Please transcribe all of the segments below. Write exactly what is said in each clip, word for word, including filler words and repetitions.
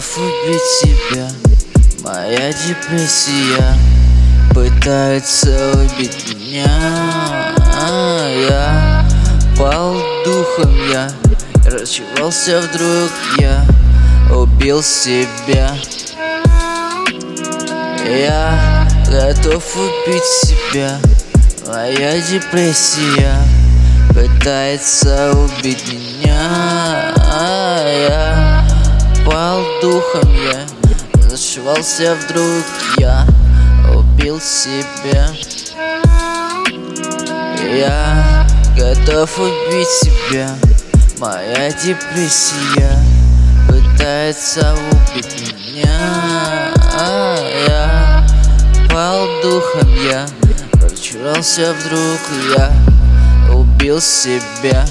готов убить себя. Моя депрессия пытается убить меня. Я пал духом, я расчевался, вдруг я убил себя. Я готов убить себя. Моя депрессия пытается убить меня. Я пал духом, я зашивался, вдруг я убил себя. Я готов убить себя. Моя депрессия пытается убить меня. Я пал духом, я прочурался, вдруг я убил себя.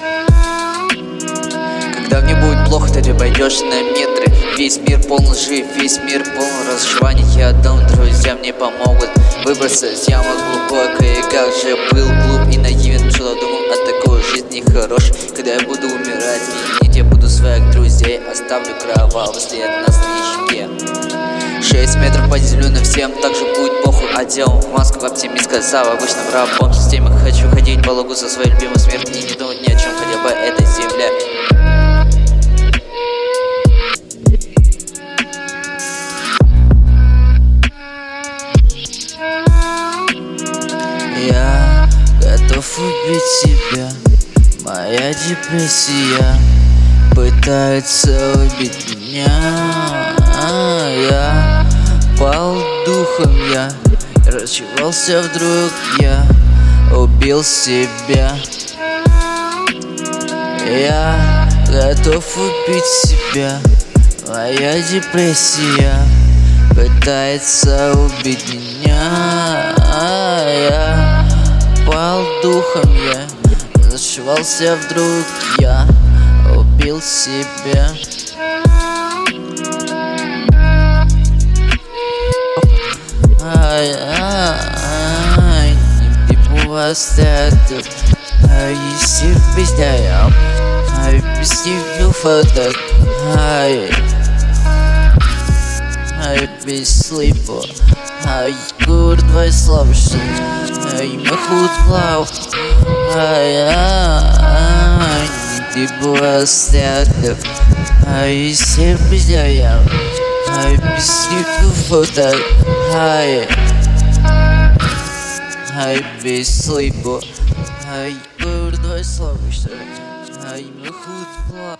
Когда мне будет плохо, ты пойдешь на метры. Весь мир полон лжи, весь мир полон разочарования. Я отдам, друзья мне помогут выбраться с ямы глубокой. Как же был глуп и наивен, что думал о такой жизни хорошей. Когда я буду умирать, винить я буду своих друзей. Оставлю кровавый след на своей щеке. Шесть метров под землей, но всем также будет похуй. Одел маску оптимистка, в обычном рабом системе. Хочу ходить по лугу со своей любимой смертью и не думать ни о чем, хотя бы этой земле. Я готов убить себя. Моя депрессия пытается убить меня. Я пал духом, я расчевался, вдруг я убил себя. Я готов убить себя. Моя депрессия пытается убить меня. Я пал духом, я зашивался, вдруг я убил себя. Ай-ай-ай, не остаток, ай, сир бездая, ай, без тебя фоток, ай, ай, без слипа, ай, гурт твой славший, ай, махут плав, ай-ай, не остаток, ай, сир бездая, ай, без тебя фоток, ай. Ай, без слипа, ай, гордой славишься, ай, махут плав.